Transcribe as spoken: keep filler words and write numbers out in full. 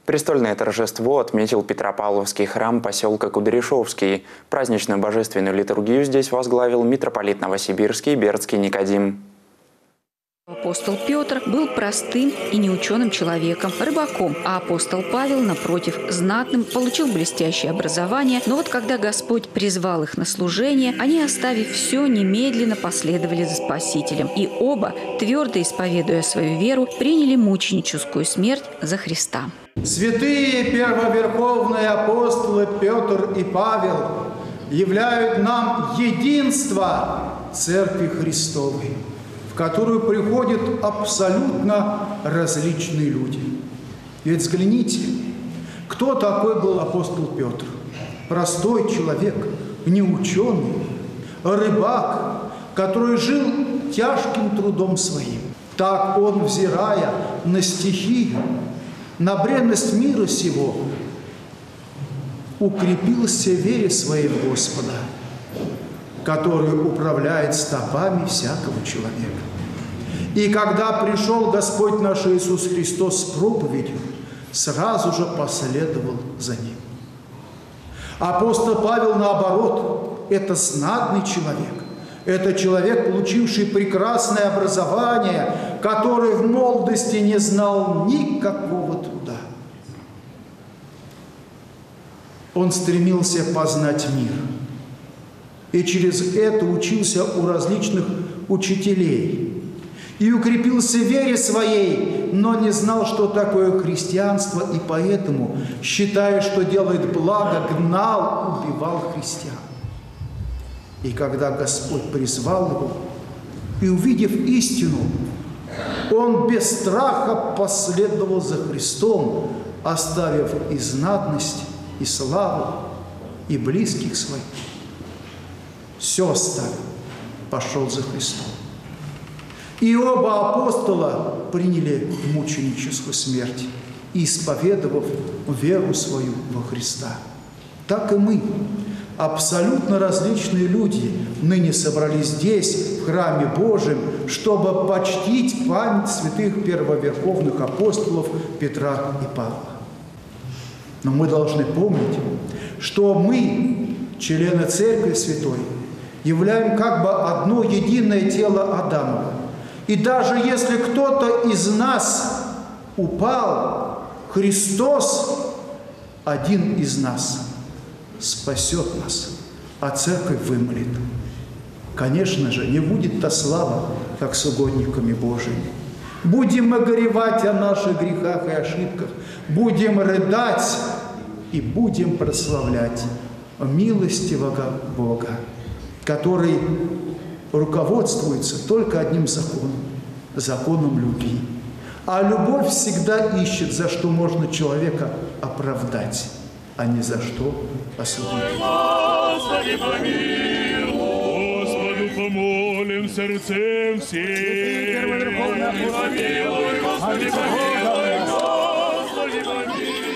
Престольное торжество отметил Петропавловский храм поселка Кудряшовский. Праздничную божественную литургию здесь возглавил митрополит Новосибирский Бердский Никодим. Апостол Петр был простым и неученым человеком, рыбаком, а апостол Павел, напротив, знатным, получил блестящее образование. Но вот когда Господь призвал их на служение, они, оставив все, немедленно последовали за Спасителем. И оба, твердо исповедуя свою веру, приняли мученическую смерть за Христа. Святые первоверховные апостолы Петр и Павел являют нам единство Церкви Христовой, в которую приходят абсолютно различные люди. Ведь взгляните, кто такой был апостол Петр? Простой человек, неученый, рыбак, который жил тяжким трудом своим. Так он, взирая на стихию, на бренность мира сего, укрепился в вере своей в Господа, который управляет стопами всякого человека. И когда пришел Господь наш Иисус Христос с проповедью, сразу же последовал за Ним. Апостол Павел, наоборот, это знатный человек. Это человек, получивший прекрасное образование, который в молодости не знал никакого труда. Он стремился познать мир. И через это учился у различных учителей. И укрепился в вере своей, но не знал, что такое христианство, и поэтому, считая, что делает благо, гнал, убивал христиан. И когда Господь призвал его, и увидев истину, он без страха последовал за Христом, оставив и знатность, и славу, и близких своих. Все оставил, пошел за Христом. И оба апостола приняли мученическую смерть, исповедовав веру свою во Христа. Так и мы, абсолютно различные люди, ныне собрались здесь, в храме Божьем, чтобы почтить память святых первоверховных апостолов Петра и Павла. Но мы должны помнить, что мы, члены Церкви Святой, являем как бы одно единое тело Адамово. И даже если кто-то из нас упал, Христос, один из нас, спасет нас, а Церковь вымолит. Конечно же, не будет та слава, как с угодниками Божьими. Будем мы горевать о наших грехах и ошибках, будем рыдать и будем прославлять милостивого Бога, который руководствуется только одним законом – законом любви. А любовь всегда ищет, за что можно человека оправдать, а не за что осудить. Господи, помилуй, Господу помолим сердцем всем. Помилуй, Господи, помилуй, Господи, помилуй.